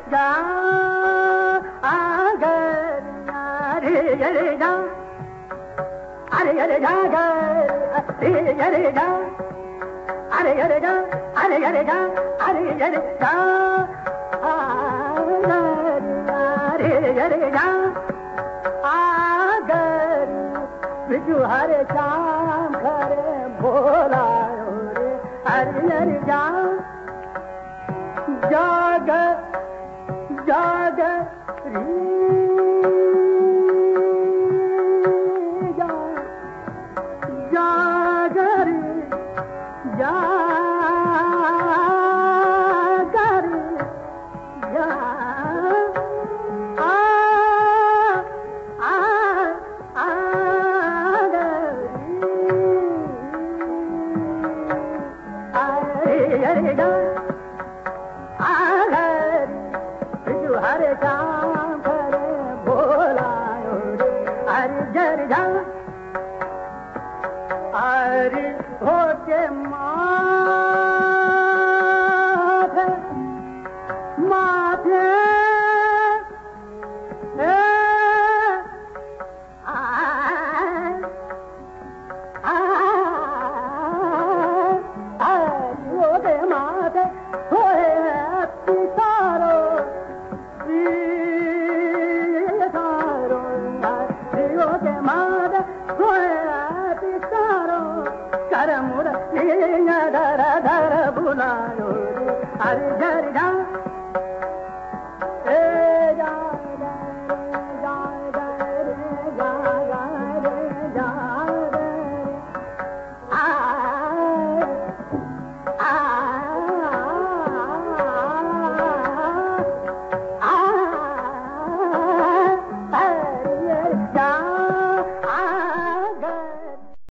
जा आगर अरे अरे जा अरे अरे जा अरे अरे जा अरे अरे जा अरे अरे जा अरे अरे जा आगर अरे अरे जा आगर बिजू हरे शाम करे भोला रे अरे अरे जा जाग जाग री जागर जागर जा अरे अरे जा हरे जा